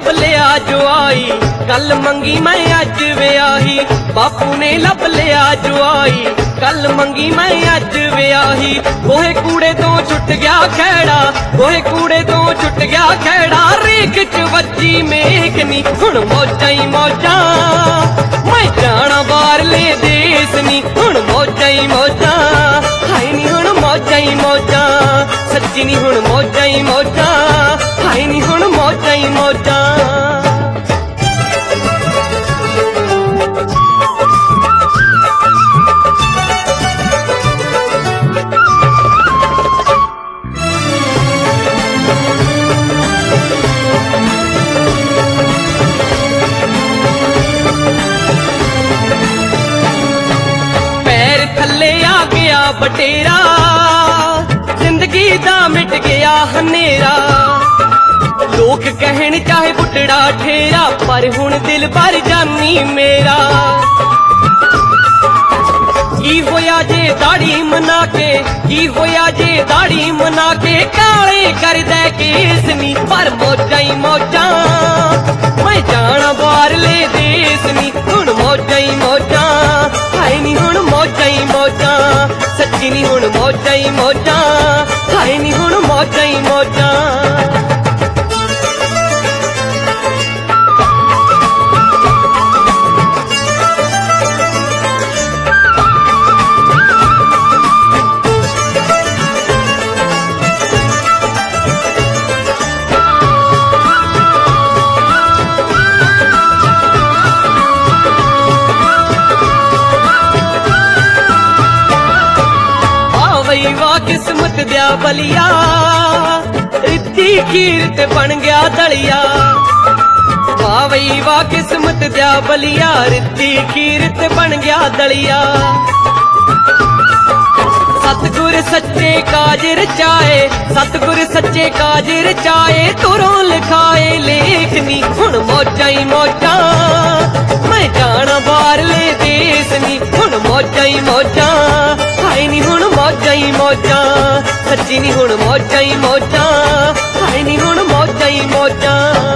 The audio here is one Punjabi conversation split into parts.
ਲੱਭ ਲਿਆ ਜਵਾਈ, ਕੱਲ ਮੰਗੀ ਮੈਂ ਅੱਜ ਵਿਆਹੀ। ਬਾਪੂ ਨੇ ਲੱਭ ਲਿਆ ਜਵਾਈ, ਕੱਲ ਮੰਗੀ ਮੈਂ ਅੱਜ ਵਿਆਹੀ। ਗੋਹੇ ਕੂੜੇ ਤੋਂ ਛੁੱਟ ਗਿਆ ਖੈੜਾ, ਗੋਹੇ ਕੂੜੇ ਤੋਂ ਛੁੱਟ ਗਿਆ ਖੈੜਾ। ਰੇਖ ਚ ਵੱਜੀ ਮੇਖ ਨੀ, ਹੁਣ ਮੌਜਾਂ ਹੀ ਮੌਜਾਂ। ਮੈਂ ਜਾਣਾ ਬਾਹਰਲੇ ਦੇਸ ਨੀ, ਹੁਣ ਮੌਜਾਂ ਹੀ ਮੌਜਾਂ। ਹਾਏ ਨੀ ਹੁਣ ਮੌਜਾਂ ਹੀ ਮੌਜਾਂ, ਸੱਚੀ ਨੀ ਹੁਣ ਮੌਜਾਂ ਹੀ ਮੌਜਾਂ। ਹਾਏ ਨੀ ਹੁਣ ਮੌਜਾਂ ਹੀ ਮੌਜਾਂ। ਪੈਰ ਥੱਲੇ ਆ ਗਿਆ ਬਟੇਰਾ, ਜ਼ਿੰਦਗੀ ਦਾ ਮਿਟ ਗਿਆ ਹਨੇਰਾ। ਲੋਕ ਕਹਿਣ ਚਾਹੇ ਬੁੱਢੜਾ ਠੇਰਾ, ਪਰ ਹੁਣ ਦਿਲ ਭਰ ਜਾਨੀ ਮੇਰਾ। ਕੀ ਹੋਇਆ ਜੇ ਦਾੜੀ ਮਨਾ ਕੇ, ਕੀ ਹੋਇਆ ਜੇ ਦਾੜੀ ਮਨਾ ਕੇ। ਕਾਲੇ ਕਰਦਾ ਕੇਸ ਨੀ, ਪਰ ਮੌਜਾਂ ਹੀ ਮੌਜਾਂ। ਮੈਂ ਜਾਣਾ ਬਾਹਰਲੇ ਦੇਸ ਨੀ, ਹੁਣ ਮੌਜਾਂ ਹੀ ਮੌਜਾਂ। ਹਾਏ ਨੀ ਹੁਣ ਮੌਜਾਂ ਹੀ ਮੌਜਾਂ, ਸੱਚੀ ਨੀ ਹੁਣ ਮੌਜਾਂ ਹੀ ਮੌਜਾਂ। ਹਾਏ ਨੀ ਹੁਣ ਮੌਜਾਂ ਹੀ ਮੌਜਾਂ। ਵਾਹ ਕਿਸਮਤ ਦਿਆ ਬਲੀਆ, ਰਿੱਤੀ ਖੀਰ ਤੇ ਬਣ ਗਿਆ ਦਲੀਆ। ਵਾਹ ਬਈ ਵਾਹ ਕਿਸਮਤ ਦਿਆ ਬਲੀਆ, ਰਿੱਤੀ ਖੀਰ ਤੇ ਬਣ ਗਿਆ ਦਲੀਆ। ਸਤਿਗੁਰ ਸੱਚੇ ਕਾਜ ਰਚਾਏ, ਸਤਿਗੁਰ ਸੱਚੇ ਕਾਜ ਰਚਾਏ। ਤੁਰੋਂ ਲਿਖਾਏ ਲੇਖ ਨੀ, ਹੁਣ ਮੌਜਾਂ ਹੀ ਮੌਜਾਂ। ਮੈਂ ਜਾਣਾ ਬਾਹਰਲੇ ਦੇਸ ਨੀ, ਹੁਣ ਮੌਜਾਂ ਹੀ ਮੌਜਾਂ। ਹਾਏ ਨੀ ਹੁਣ ਮੌਜਾਂ ਹੀ ਮੌਜਾਂ, ਸੱਚੀ ਨੀ ਹੁਣ ਮੌਜਾਂ ਹੀ ਮੌਜਾਂ। ਹਾਏ ਨੀ ਹੁਣ ਮੌਜਾਂ ਹੀ ਮੌਜਾਂ।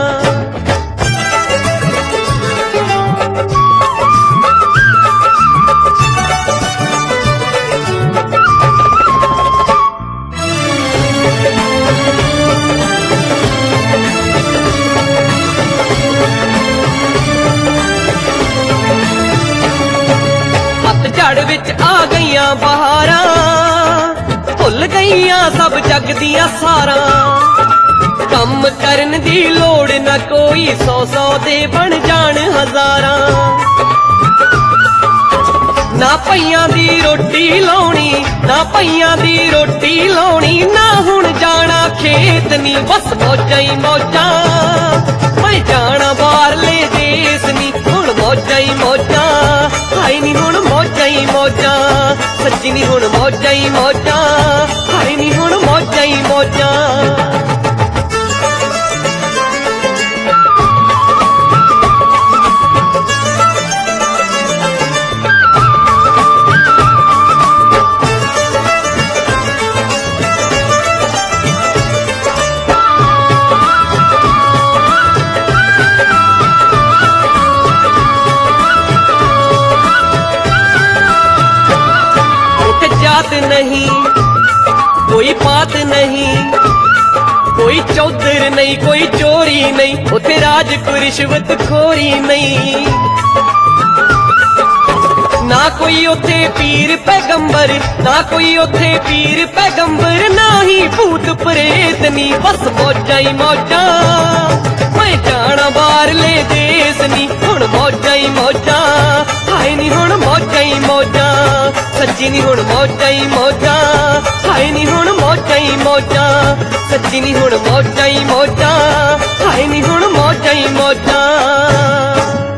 ਝੜ ਵਿੱਚ ਆ ਗਈਆਂ ਬਹਾਰਾਂ, ਭੁੱਲ ਗਈਆਂ ਸਭ ਜਗ ਦੀਆਂ ਸਾਰਾਂ। ਕੰਮ ਕਰਨ ਦੀ ਲੋੜ ਨਾ ਕੋਈ, 100 ਦੇ ਬਣ ਜਾਣ ਹਜ਼ਾਰਾਂ। ਨਾ ਪਈਆਂ ਦੀ ਰੋਟੀ ਲਾਉਣੀ, ਨਾ ਪਈਆਂ ਦੀ ਰੋਟੀ ਲਾਉਣੀ। ਨਾ ਹੁਣ ਜਾਣਾ ਖੇਤ ਨੀ, ਬਸ ਮੌਜਾਂ ਹੀ ਮੌਜਾਂ। ਮੈਂ ਜਾਣਾ ਬਾਹਰਲੇ ਦੇਸ ਨੀ, ਹੁਣ ਮੌਜਾਂ ਹੀ ਮੌਜਾਂ। ਹਾਏ ਨੀ ਹੁਣ ਮੌਜਾਂ ਹੀ ਮੌਜਾਂ, ਸੱਚੀ ਨੀ ਹੁਣ ਮੌਜਾਂ ਹੀ ਮੌਜਾਂ। ਹਾਏ ਨੀ ਹੁਣ ਮੌਜਾਂ ਹੀ ਮੌਜਾਂ। जात नहीं कोई पात नहीं, कोई चौधर नहीं कोई चोरी नहीं। उथे राज कोई रिश्वत खोरी नहीं, ना कोई उथे पीर पैगंबर, ना कोई उथे पीर पैगंबर। ना ही भूत प्रेत नी, बस मौजां ही मौजां। मैं जाना बाहरले देस नी, हुण मौजां ही मौजां। हाए नी हुण मौजां ही मौजां, सच्ची नी हुण मौजां ही मौजां। हाए नी हुण मौजां ही मौजां, सच्ची नी हुण मौजां ही मौजां। हाए नी हुण मौजां ही मौजां।